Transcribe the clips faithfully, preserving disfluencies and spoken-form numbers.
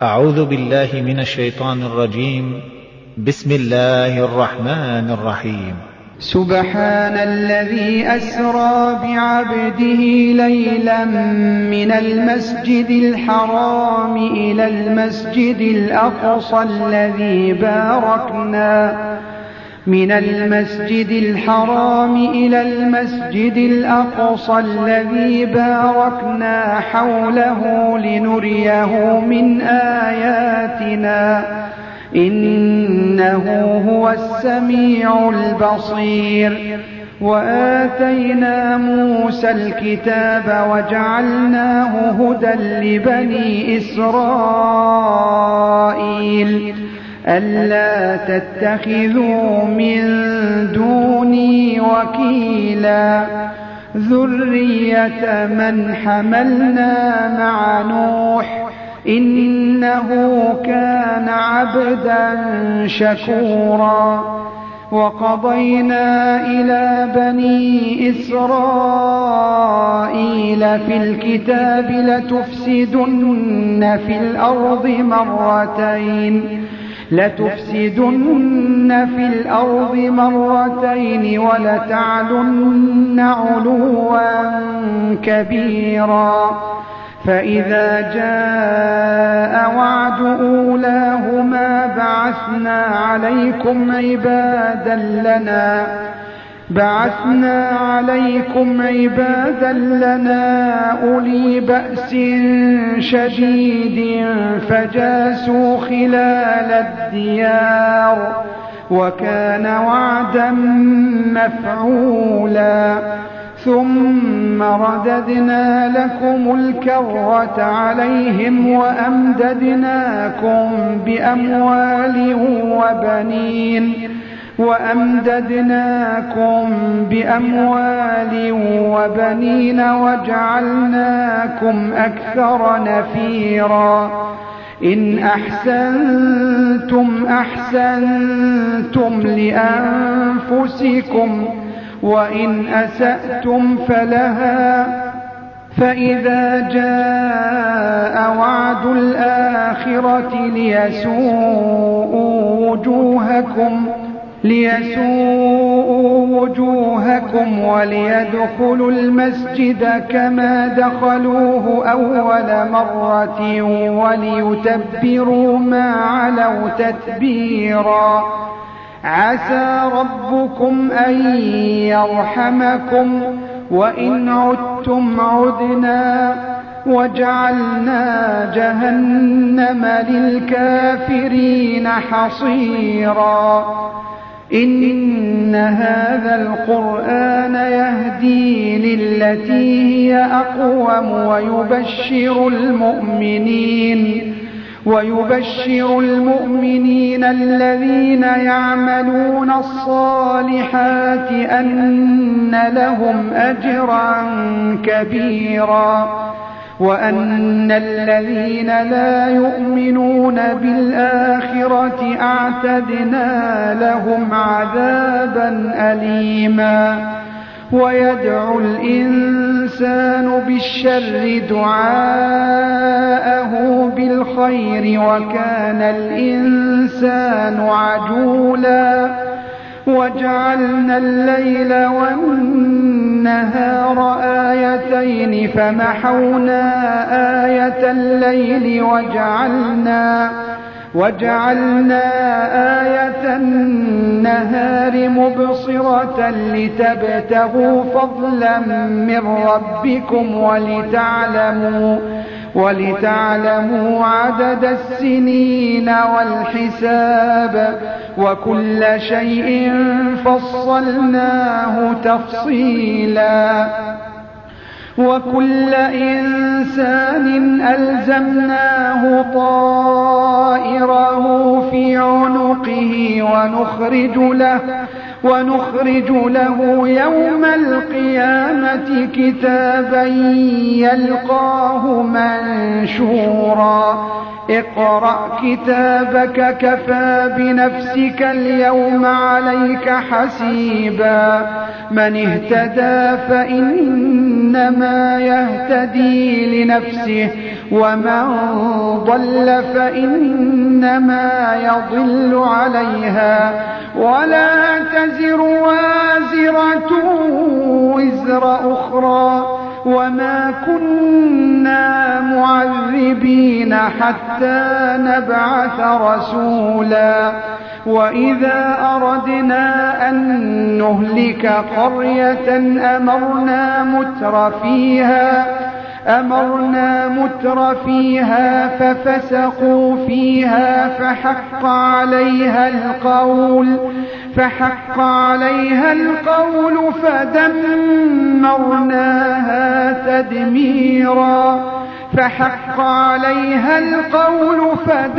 أعوذ بالله من الشيطان الرجيم. بسم الله الرحمن الرحيم. سبحان الذي أسرى بعبده ليلا من المسجد الحرام إلى المسجد الأقصى الذي باركنا من المسجد الحرام إلى المسجد الأقصى الذي باركنا حوله لنريه من آياتنا إنه هو السميع البصير. وآتينا موسى الكتاب وجعلناه هدى لبني إسرائيل ألا تتخذوا من دوني وكيلا ذرية من حملنا مع نوح إنه كان عبدا شكورا. وقضينا إلى بني إسرائيل في الكتاب لتفسدن في الأرض مرتين لتفسدن في الأرض مرتين ولتعلن علوا كبيرا. فإذا جاء وعد أولاهما بعثنا عليكم عبادا لنا بعثنا عليكم عبادا لنا أولي بأس شديد فجاسوا خلال الديار وكان وعدا مفعولا. ثم رددنا لكم الكرة عليهم وأمددناكم بأموال وبنين وأمددناكم بأموال وبنين وجعلناكم أكثر نفيرا. إن أحسنتم أحسنتم لأنفسكم وإن أسأتم فلها. فإذا جاء وعد الآخرة ليسوءوا وجوهكم ليسوءوا وجوهكم وليدخلوا المسجد كما دخلوه أول مرة وليتبروا ما علوا تتبيرا. عسى ربكم أن يرحمكم وإن عدتم عدنا وجعلنا جهنم للكافرين حصيرا. إن هذا القرآن يهدي للتي هي أقوم ويبشر المؤمنين ويبشر المؤمنين الذين يعملون الصالحات أن لهم أجرا كبيرا وأن الذين لا يؤمنون بالآخرة أعتدنا لهم عذابا أليما. ويدعو الإنسان بالشر دعاءه بالخير وكان الإنسان عجولا. وجعلنا الليل والنهار آيتين فمحونا آية الليل وجعلنا وجعلنا آية النهار مبصرة لتبتغوا فضلا من ربكم ولتعلموا ولتعلموا عدد السنين والحساب وكل شيء فصلناه تفصيلا. وكل إنسان ألزمناه طائره في عنقه ونخرج له ونخرج له يوم القيامة كتابا يلقاه منشورا اقرأ كتابك كفى بنفسك اليوم عليك حسيبا من اهتدى فإنما يهتدي لنفسه ومن ضل فإنما يضل عليها ولا تزر وازرة وزر أخرى وما كنا معذبين حتى نبعث رسولا وإذا أردنا أن نهلك قرية أمرنا متر فيها أمرنا متر فيها ففسقوا فيها فحق عليها القول فحق عليها القول فدمرناها تدميرا فحق عليها القول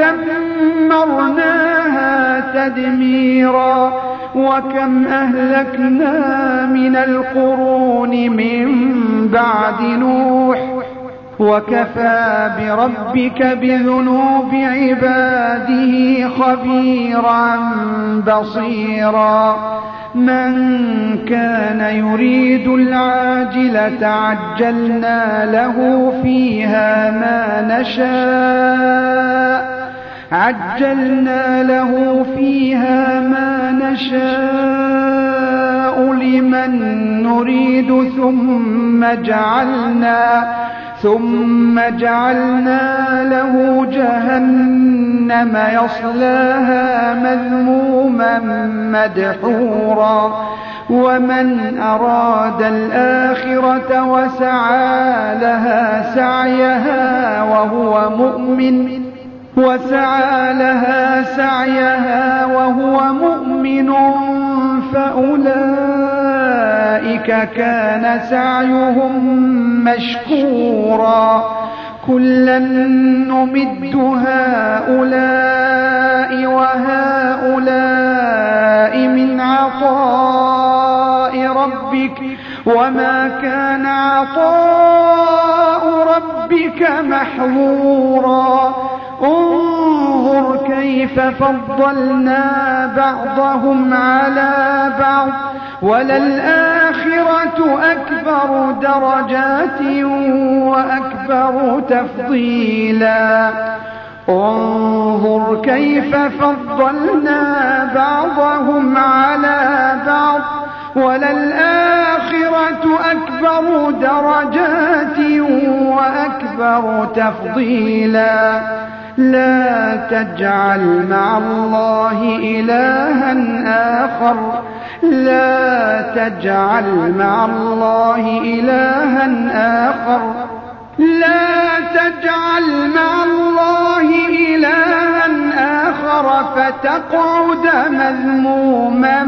فدمرناها تدميرا وكم أهلكنا من القرون من بعد نوح وكفى بربك بذنوب عباده خبيرا بصيرا من كان يريد العاجلة عجلنا له فيها ما نشاء عجلنا له فيها ما نشاء لمن نريد ثم جعلنا ثم جعلنا له جهنم يصلاها مذموما مدحورا ومن أراد الآخرة وسعى لها سعيها وهو مؤمن وسعى لها سعيها وهو مؤمن فأولئك كان سعيهم مشكورا كلا نمد هؤلاء وهؤلاء من عطاء ربك وما كان عطاء ربك محظورا انظر كيف فضلنا بعضهم على بعض وللآخرة أكبر درجات وأكبر تفضيلا انظر كيف فضلنا بعضهم على بعض وللآخرة أكبر درجات وأكبر تفضيلا لا تجعل مع الله إلها آخر لا تجعل مع الله إلها آخر لا تجعل مع الله إلها آخر فتقعد مذموما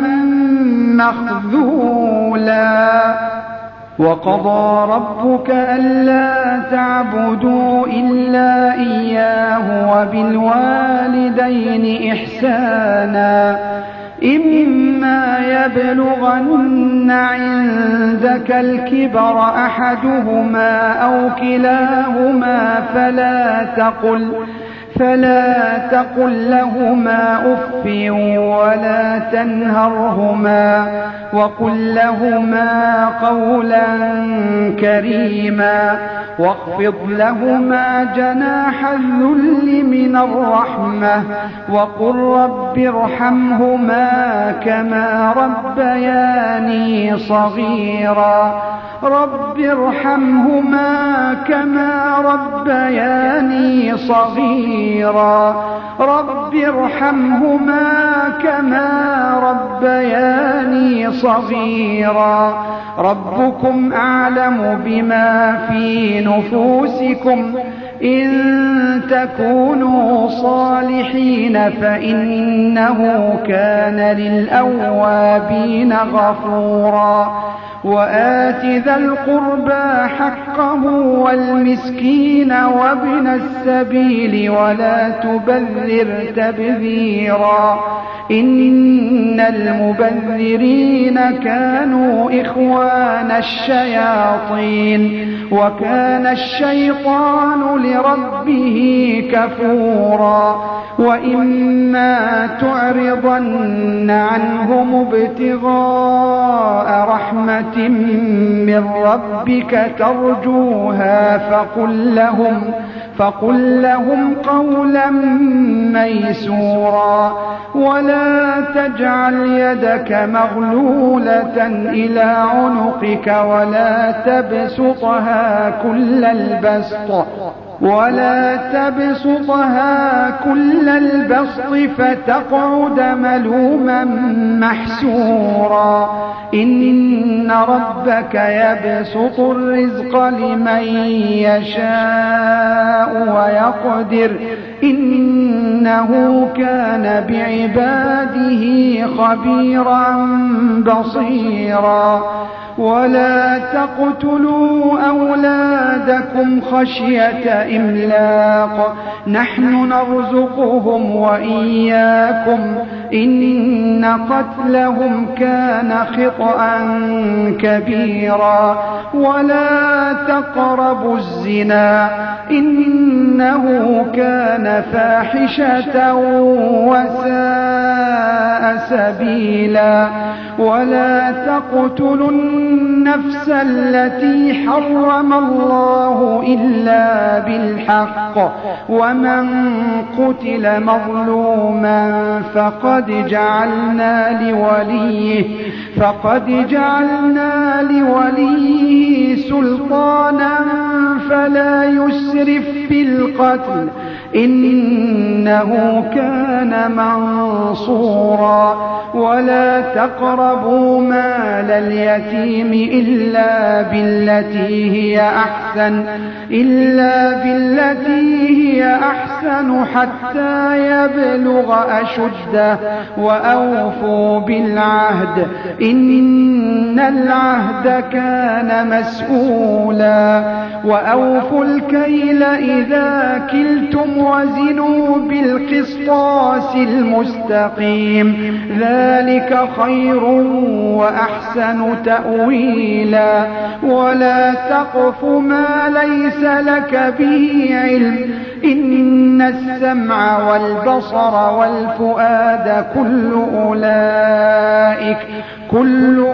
مخذولا وقضى ربك ألا تعبدوا إلا إياه وبالوالدين إحسانا إما يبلغن عندك الكبر أحدهما أو كلاهما فلا تقل فلا تقل لهما أف ولا تنهرهما وقل لهما قولا كريما واخفض لهما جناح الذل من الرحمة وقل رب ارحمهما كما ربياني صغيرا رب ارحمهما كما ربياني صغيرا رب ارحمهما كما ربياني صغيرا ربكم أعلم بما في نفوسكم إن تكونوا صالحين فإنه كان للأوابين غفورا وآت ذا القربى حقه حقه والمسكين وابن السبيل ولا تبذر تبذيرا إن المبذرين كانوا إخوان الشياطين وكان الشيطان لربه كفورا وإما تعرضن عنهم ابتغاء رحمة من ربك ترجوها فقل لهم فقل لهم قولا ميسورا ولا تجعل يدك مغلولة إلى عنقك ولا تبسطها كل البسط ولا تبسطها كل البسط فتقعد ملوما محسورا إن ربك يبسط الرزق لمن يشاء ويقدر إنه كان بعباده خبيرا بصيرا ولا تقتلوا أولادكم خشية إملاق نحن نرزقهم وإياكم إن قتلهم كان خطأ كبيرا ولا تقربوا الزنا إنه كان فاحشة وساء سبيلا ولا تقتلوا النفس التي حرم الله إلا بالحق ومن قتل مظلوما فقد جعلنا لوليه فقد جعلنا لوليه سلطانا فلا يسرف في القتل إنه كان منصورا ولا تقربوا مال اليتيم إلا بالتي هي أحسن إلا بالتي هي أحسن حتى يبلغ أشده وأوفوا بالعهد إن العهد كان مسؤولا وأوفوا الكيل إذا كلتم وزنوا بالقسطاس المستقيم ذلك خير وأحسن تأويلا ولا تقف ما ليس لك به علم إن السمع والبصر والفؤاد كل أولئك كل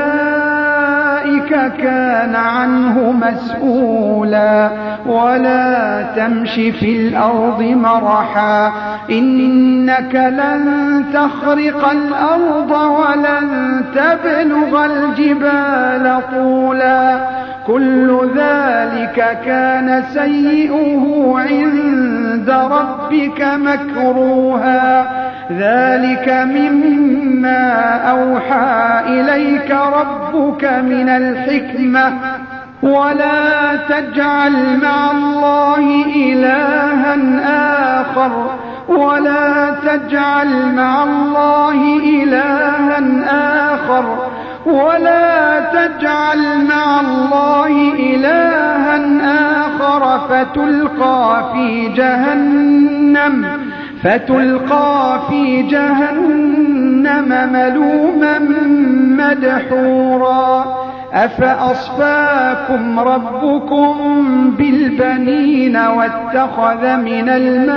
أولئك كان عنه مسؤولا ولا تمش في الأرض مرحا إنك لن تخرق الأرض ولن تبلغ الجبال طولا كل ذلك كان سيئه عند ربك مكروها ذلك مما أوحى إليك ربك من الحكمة ولا تجعل مع الله إلها آخر ولا تجعل مع الله إلها آخر ولا تجعل مع الله إلها آخر فتلقى في جهنم فتلقى في جهنم ملوما مدحورا أفأصفاكم ربكم بالبنين واتخذ من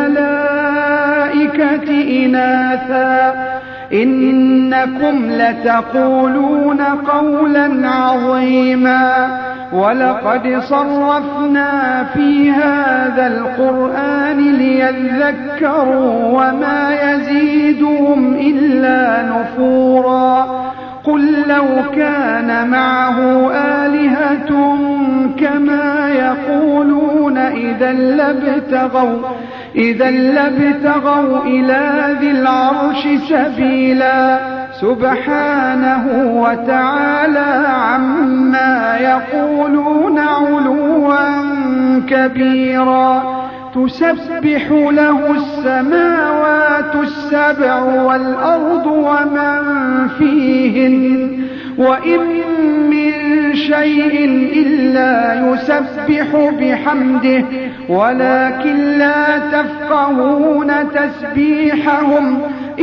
الملائكة إناثا إنكم لتقولون قولا عظيما ولقد صرفنا في هذا القرآن ليذكروا وما يزيدهم إلا نفورا قل لو كان معه آلهة كما يقولون إذا لابتغوا إذا لابتغوا إلى ذي العرش سبيلا سبحانه وتعالى عما يقولون علوا كبيرا تسبح له السماوات السبع والأرض ومن فيهن وإن من شيء إلا يسبح بحمده ولكن لا تفقهون تسبيحهم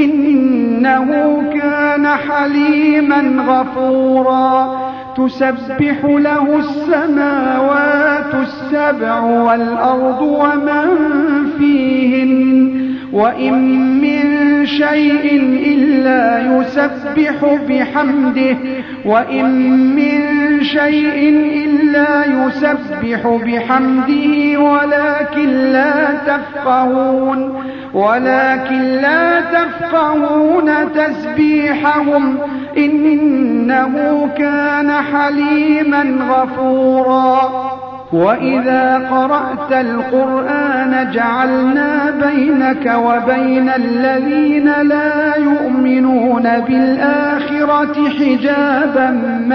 إنه كان حليما غفورا تسبح له السماوات السبع والأرض ومن فيهن وإن من شيء إلا يسبح بحمده وإن من شيء إلا يسبح بحمده ولكن لا تفقهون ولكن لا تفقهون تسبيحهم إنه كان حليما غفورا وإذا قرأت القرآن جعلنا بينك وبين الذين لا يؤمنون بالآخرة حجابا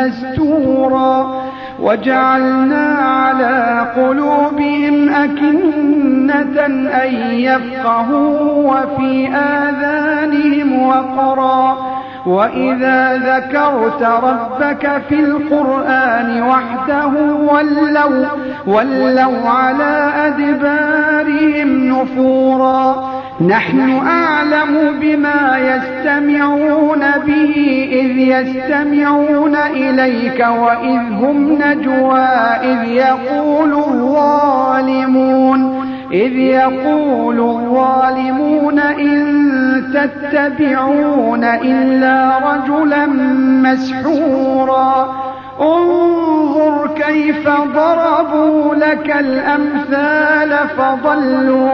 مستورا وجعلنا على قلوبهم أكنة أن يفقهوا وفي آذانهم وقرا وإذا ذكرت ربك في القرآن وحده ولوا, ولوا على أدبارهم نفورا نحن أعلم بما يستمعون به إذ يستمعون إليك وإذ هم نجوى إذ يقول الظالمون إذ يقول الظالمون إن تتبعون إلا رجلا مسحورا انظر كيف ضربوا لك الأمثال فضلوا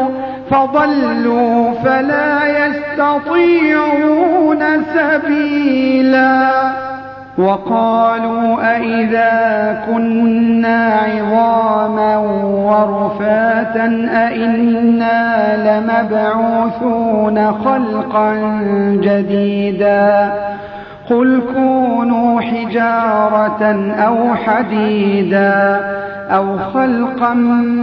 فضلوا فلا يستطيعون سبيلا وقالوا أئذا كنا عظاما ورفاتا أئنا لمبعوثون خلقا جديدا قل كونوا حجارة أو حديدا أو خلقا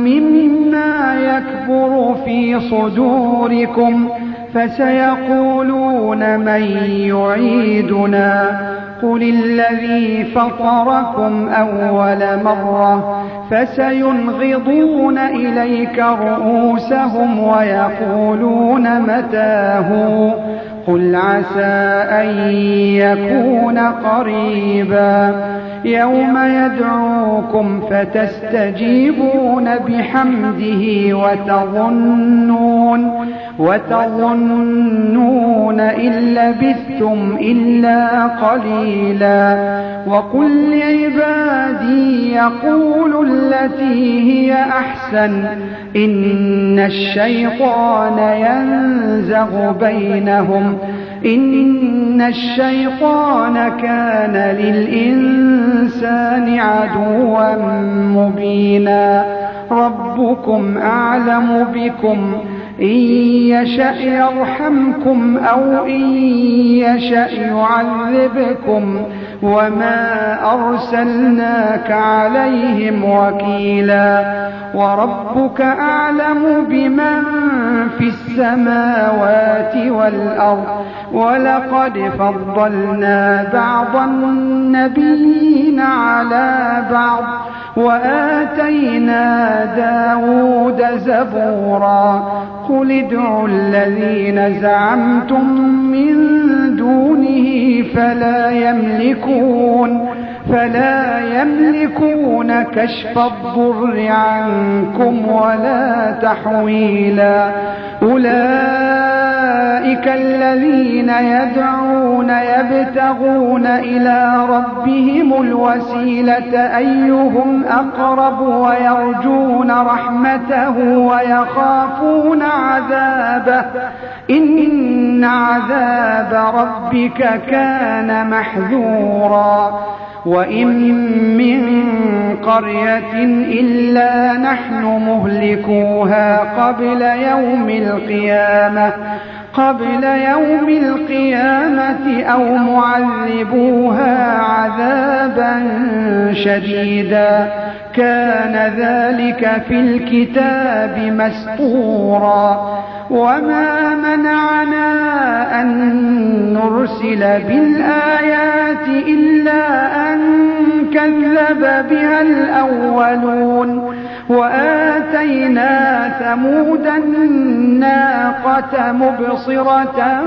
مما يكبر في صدوركم فسيقولون من يعيدنا قل الذي فطركم أول مرة فسينغضون إليك رؤوسهم ويقولون متاه قل عسى أن يكون قريبا يوم يدعوكم فتستجيبون بحمده وتظنون وتظنون إن لبثتم إلا قليلا وقل لعبادي يقولوا التي هي أحسن إن الشيطان ينزغ بينهم إن الشيطان كان للإنسان عدوا مبينا ربكم أعلم بكم إن يشأ يرحمكم أو إن يشأ يعذبكم وما أرسلناك عليهم وكيلا وربك أعلم بمن في السماوات والأرض ولقد فضلنا بعض النبيين على بعض وآتينا داود زبورا قل ادعوا الذين زعمتم من دونه فلا يملكون فلا يملكون كشف الضر عنكم ولا تحويلا أولئك الذين يدعون يبتغون إلى ربهم الوسيلة أيهم أقرب ويرجون رحمته ويخافون عذابه إن عذاب ربك كان محذورا وإن من قرية إلا نحن مهلكوها قبل يوم القيامة قبل يوم القيامة أو معذبوها عذابا شديدا كان ذلك في الكتاب مسطورا وما منعنا أن نرسل بالآيات إلا أن كذب بها الأولون وآتينا ثمود الناقة مبصرة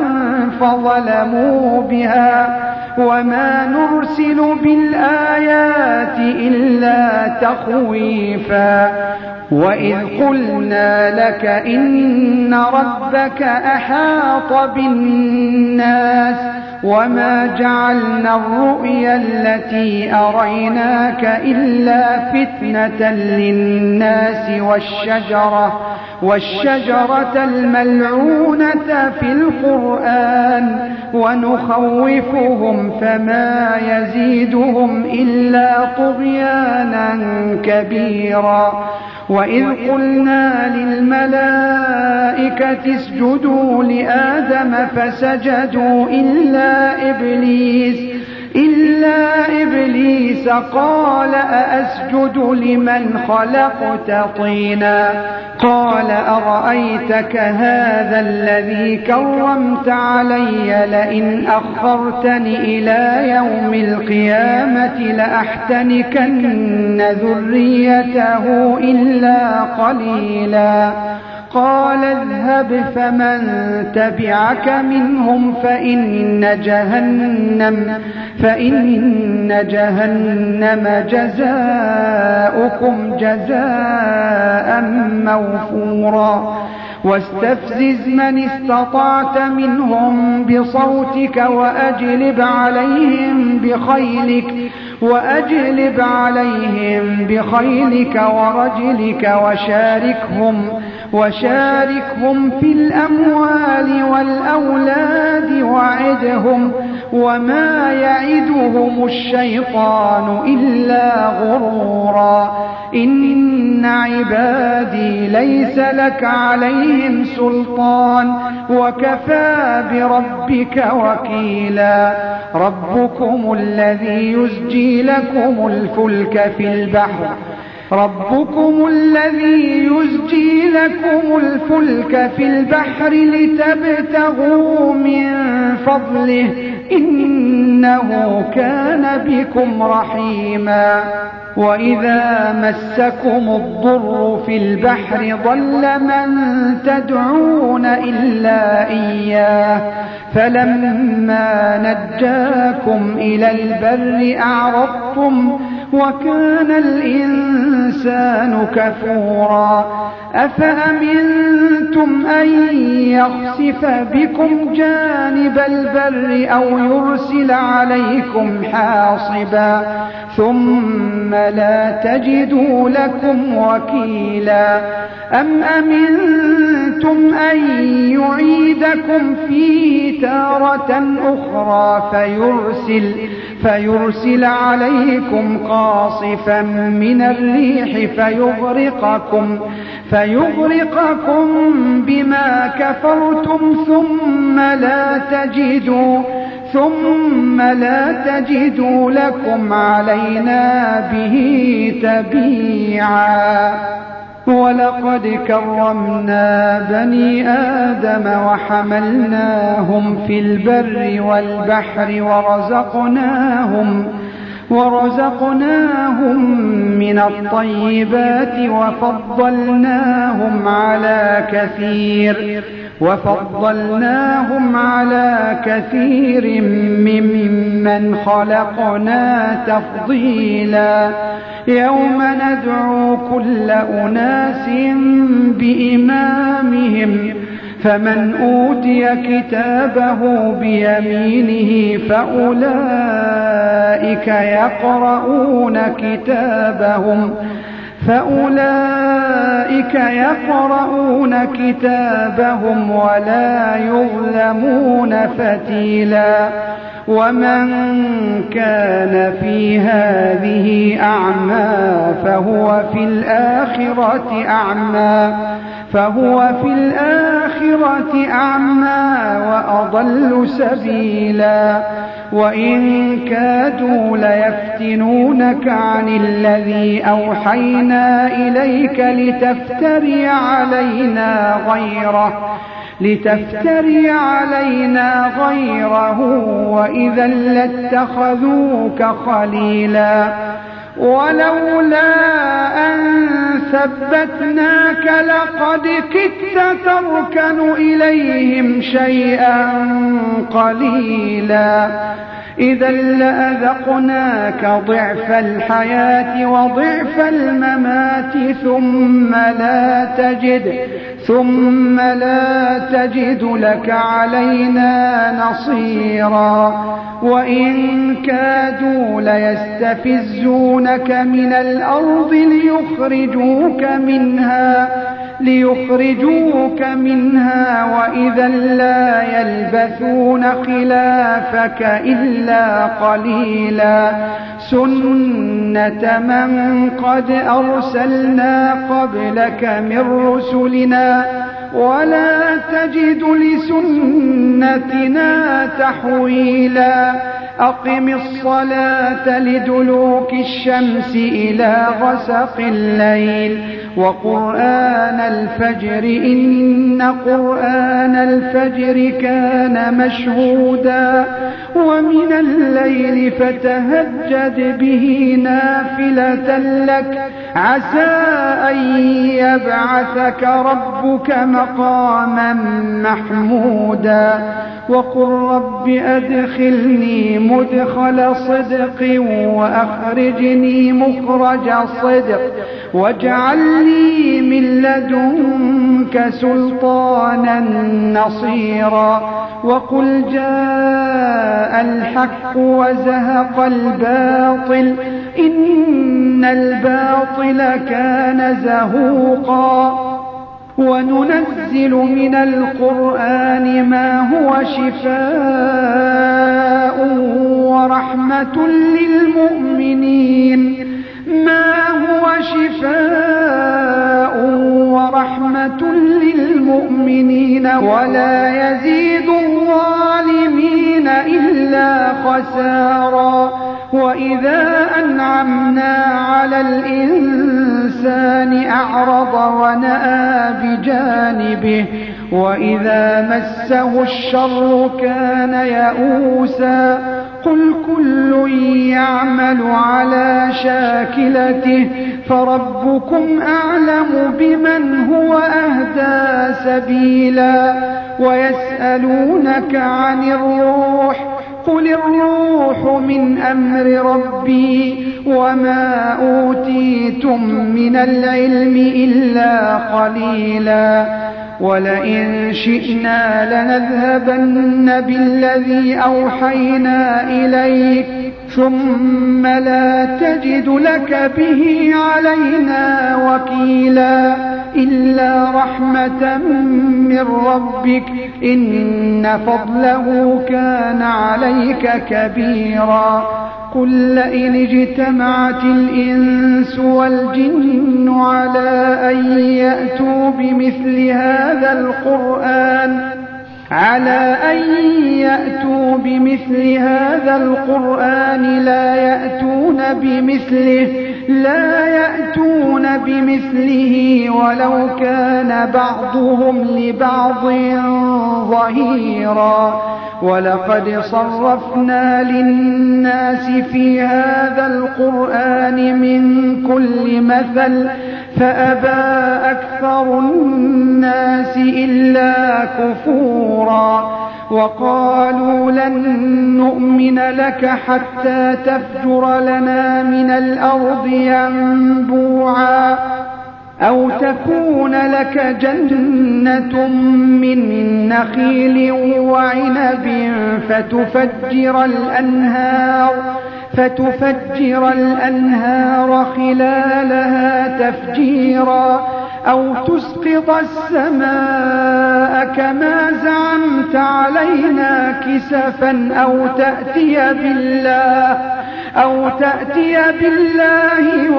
فظلموا بها وما نرسل بالآيات إلا تخويفا وإذ قلنا لك إن ربك أحاط بالناس وما جعلنا الرؤيا التي أريناك إلا فتنة للناس والشجرة والشجرة الملعونة في القرآن ونخوفهم فما يزيدهم إلا طغيانا كبيرا وإذ قلنا للملائكة اسجدوا لآدم فسجدوا إلا إبليس إلا إبليس قال أأسجد لمن خلقت طينا قال أرأيتك هذا الذي كرمت علي لئن أخرتني إلى يوم القيامة لأحتنكن ذريته إلا قليلا قال اذهب فمن تبعك منهم فإن جهنم فإن جهنم جزاؤكم جزاء موفورا واستفزز من استطعت منهم بصوتك وأجلب عليهم بخيلك وأجلب عليهم بخيلك ورجلك وشاركهم وشاركهم في الأموال والأولاد وعدهم وما يعدهم الشيطان إلا غرورا إن عبادي ليس لك عليهم سلطان وكفى بربك وكيلا ربكم الذي يزجي لكم الفلك في البحر ربكم الذي يزجي لكم الفلك في البحر لتبتغوا من فضله إنه كان بكم رحيما وإذا مسكم الضر في البحر ضل من تدعون إلا إياه فلما نجاكم إلى البر أعرضتم وكان الإنسان كفورا أفأمنتم أن يخسف بكم جانب البر أو يرسل عليكم حاصبا ثم لا تجدوا لكم وكيلا أم أمنتم أن يعيدكم فيه تارة أخرى فيرسل, فيرسل عليكم قاصفا من الريح فيغرقكم, فيغرقكم بما كفرتم ثم لا تجدوا ثم لا تجدوا لكم علينا به تبيعا ولقد كرمنا بني آدم وحملناهم في البر والبحر ورزقناهم ورزقناهم من الطيبات وفضلناهم على كثير وفضلناهم على كثير ممن خلقنا تفضيلا يوم ندعو كل أناس بإمامهم فمن أوتي كتابه بيمينه فأولئك يقرؤون كتابهم فأولئك يقرؤون كتابهم ولا يظلمون فتيلا ومن كان في هذه أعمى فهو في الآخرة أعمى فهو في الآخرة أعمى وأضل سبيلا وإن كادوا ليفتنونك عن الذي أوحينا إليك لتفتري علينا غيره لتفتري علينا غيره وإذا لاتخذوك خليلا ولولا أن ثبتناك لقد كدت تركن إليهم شيئا قليلا إذا لأذقناك ضعف الحياة وضعف الممات ثم لا تجد ثم لا تجد لك علينا نصيرا وإن كادوا ليستفزونك من الأرض ليخرجوك منها ليخرجوك منها وإذا لا يلبثون خلافك إلا قليلا سنة من قد أرسلنا قبلك من رسلنا ولا تجد لسنتنا تحويلا أقم الصلاة لدلوك الشمس إلى غسق الليل وقرآن الفجر إن قرآن الفجر كان مشهودا ومن الليل فتهجد به نافلة لك عسى أن يبعثك ربك مقاما محمودا وقل رب أدخلني مدخل صدق وأخرجني مخرج صدق واجعل لي من لدنك سلطانا نصيرا وقل جاء الحق وزهق الباطل إن الباطل كان زهوقا وننزل من القرآن ما هو شفاء ورحمة للمؤمنين ما هو شفاء ورحمة للمؤمنين ولا يزيد الظالمين إلا خسارا وإذا أنعمنا على الإنسان أعرض ونأى بجانبه وإذا مسه الشر كان يئوسا قل كل يعمل على شاكلته فربكم أعلم بمن هو أهدى سبيلا ويسألونك عن الروح قل الروح من أمر ربي وما أوتيتم من العلم إلا قليلا ولئن شئنا لنذهبن بالذي أوحينا إليك ثم لا تجد لك به علينا وكيلا إلا رحمة من ربك إن فضله كان عليك كبيرا قل لئن اجتمعت الإنس والجن على أن يأتوا بمثل هذا القرآن على أن يأتوا بمثل هذا القرآن لا يأتون بمثله لا يأتون بمثله ولو كان بعضهم لبعض ظهيرا ولقد صرفنا للناس في هذا القرآن من كل مثل فأبى أكثر الناس إلا كفورا وقالوا لن نؤمن لك حتى تفجر لنا من الأرض ينبوعا أو تكون لك جنة من نخيل وعنب فتفجر الأنهار فتفجر الأنهار خلالها تفجيرا أو تسقط السماء كما زعمت علينا كسفا أو تأتي بالله أو تأتي بالله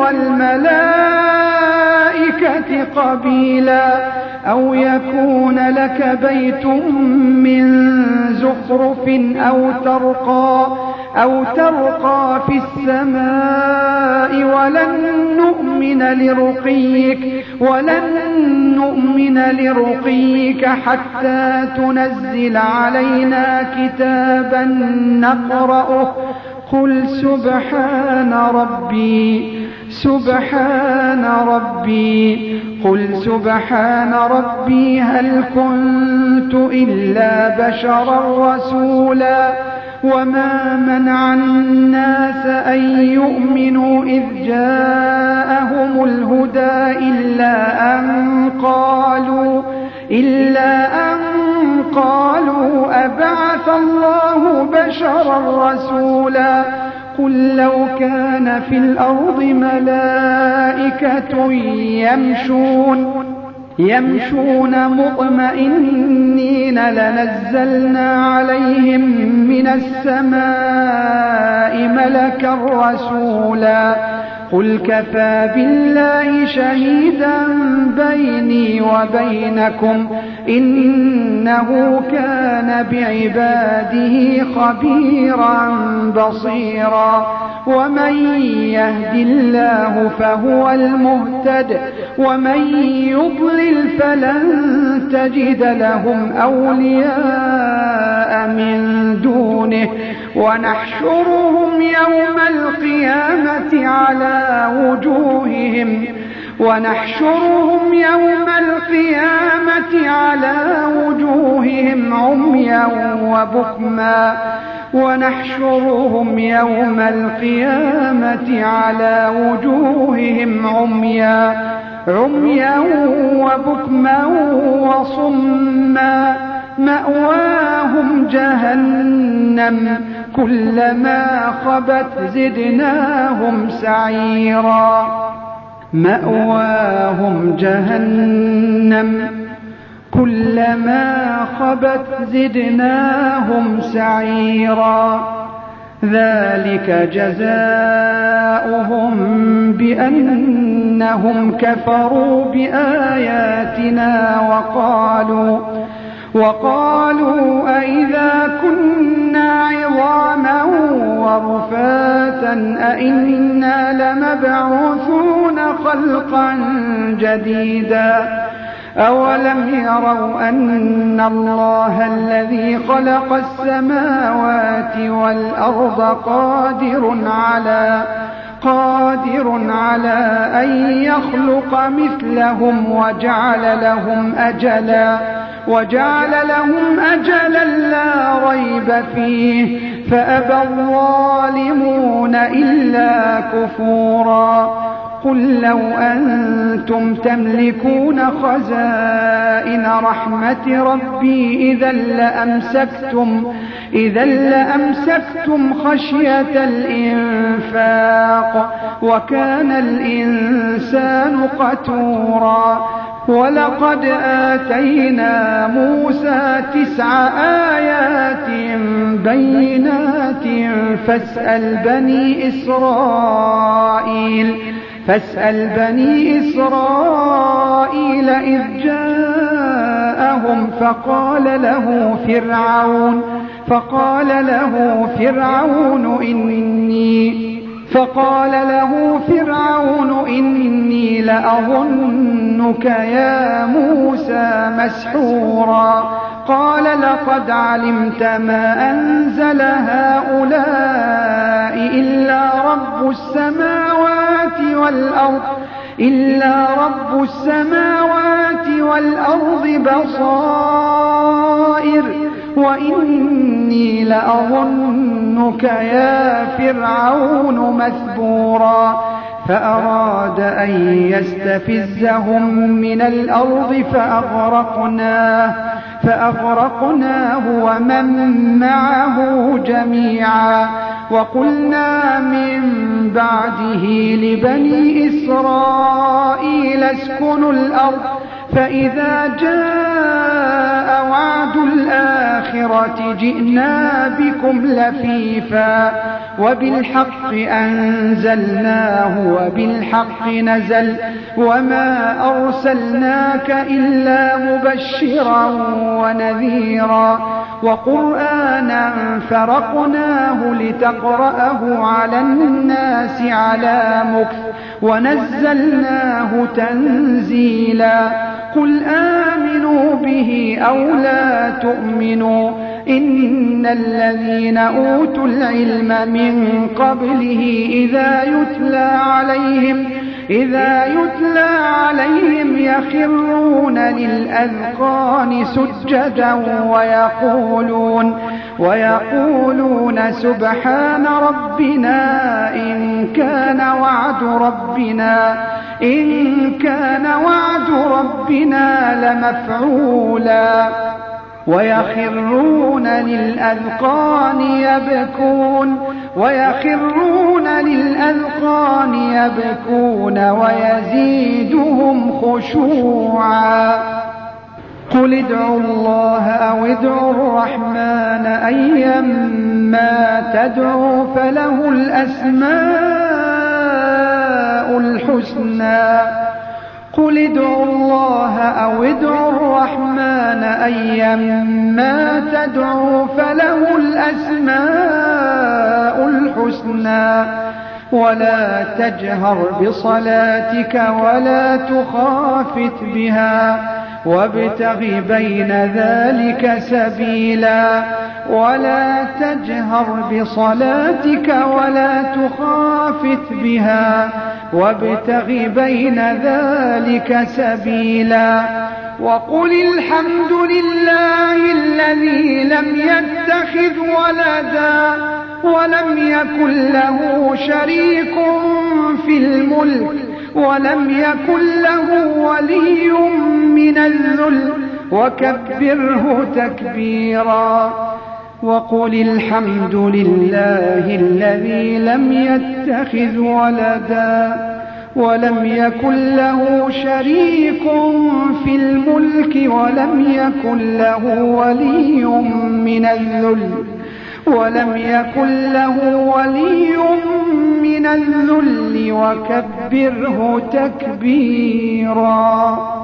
والملائكة قبيلا أو يكون لك بيت من زخرف أو ترقى أو ترقى في السماء ولن نؤمن لرقيك ولن نؤمن لرقيك حتى تنزل علينا كتابا نقرأه قل سبحان ربي سبحان ربي قل سبحان ربي هل كنت إلا بشرا رسولا وما منع الناس أن يؤمنوا إذ جاءهم الهدى إلا أن قالوا إلا أن قالوا أبعث الله بشرا رسولا قل لو كان في الأرض ملائكة يمشون يمشون مطمئنين لنزلنا عليهم من السماء ملكا رسولا قل كفى بالله شهيدا بيني وبينكم إنه كان بعباده خبيرا بصيرا ومن يهد الله فهو المهتد ومن يضلل فلن تجد لهم أولياء من دونه ونحشرهم يوم القيامة على وجوههم ونحشرهم يوم القيامة على وجوههم عميا وبكما ونحشرهم يوم القيامة على وجوههم عميا عميا وبكما وصما مأواهم جهنم كلما خبت زدناهم سعيرا مأواهم جهنم كلما خبت زدناهم سعيرا ذلك جزاؤهم بأنهم كفروا بآياتنا وقالوا وقالوا أئذا كنا عظاما ورفاتا أئنا لمبعوثون خلقا جديدا أولم يروا أن الله الذي خلق السماوات والأرض قادر على قادر على أن يخلق مثلهم وجعل لهم أجلا وجعل لهم أجلا لا ريب فيه فأبى الظالمون إلا كفورا قل لو أنتم تملكون خزائن رحمة ربي إذا لأمسكتم إذا لأمسكتم خشية الإنفاق وكان الإنسان قتورا ولقد آتينا موسى تسع آيات بينات فاسأل بني إسرائيل فاسأل بني إسرائيل إذ جاءهم فقال له فرعون فقال له فرعون إني فقال له فرعون إني لأظنك يا موسى مسحورا قال لقد علمت ما أنزل هؤلاء إلا رب السماوات والأرض إلا رب السماوات والأرض بصائر وإني لأظنك يا فرعون مثبورا فأراد أن يستفزهم من الأرض فأغرقناه فأغرقناه ومن معه جميعا وقلنا من بعده لبني إسرائيل اسكنوا الأرض فإذا جاء وعد الآخرة جئنا بكم لفيفا وبالحق أنزلناه وبالحق نزل وما أرسلناك إلا مبشرا ونذيرا وقرآنا فرقناه لتقرأه على الناس على مكث ونزلناه تنزيلا قل آمنوا به أو لا تؤمنوا إن الذين أوتوا العلم من قبله إذا يتلى عليهم إذا يتلى عليهم يخرون للأذقان سجدا ويقولون ويقولون سبحان ربنا إن كان وعد ربنا إن كان وعد ربنا لمفعولا ويخرون للأذقان يبكون ويخرون للأذقان يبكون ويزيدهم خشوعا قل ادعوا الله أو ادعوا الرحمن أيما تدعوا فله الأسماء الحسنى قل ادعوا الله أو ادعوا الرحمن أيما تدعوا فله الأسماء الحسنى ولا تجهر بصلاتك ولا تخافت بها وابتغ بين ذلك سبيلا ولا تجهر بصلاتك ولا تخافت بها وابتغ بين ذلك سبيلا وقل الحمد لله الذي لم يتخذ ولدا ولم يكن له شريك في الملك ولم يكن له ولي من الذل وكبره تكبيرا وقل الحمد لله الذي لم يتخذ ولدا ولم يكن له شريك في الملك ولم يكن له ولي من الذل ولم يكن له ولي من الذل وكبره تكبيرا.